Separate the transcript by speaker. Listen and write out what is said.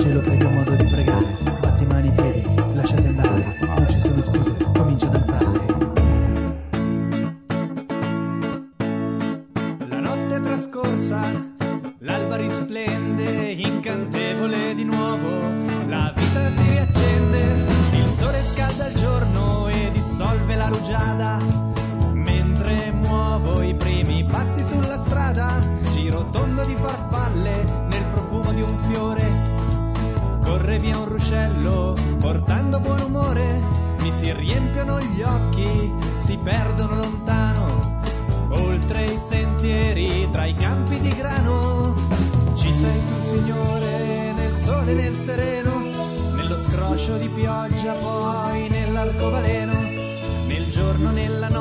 Speaker 1: cielo credi un modo di pregare. Batti mani, piedi, lasciati andare. Non ci sono scuse, comincia a danzare.
Speaker 2: La notte è trascorsa, l'alba risplende, incantevole di nuovo. La vita si riaccende, il sole scalda il giorno e dissolve la rugiada. Mentre muovo i primi passi sulla strada, giro tondo di farfalle nel profumo di un fiore. Corre via un ruscello portando buon umore, mi si riempiono gli occhi, si perdono lontano, oltre i sentieri, tra i campi di grano. Ci sei tu, Signore, nel sole e nel sereno, nello scroscio di pioggia, poi nell'arcobaleno, nel giorno, nella notte,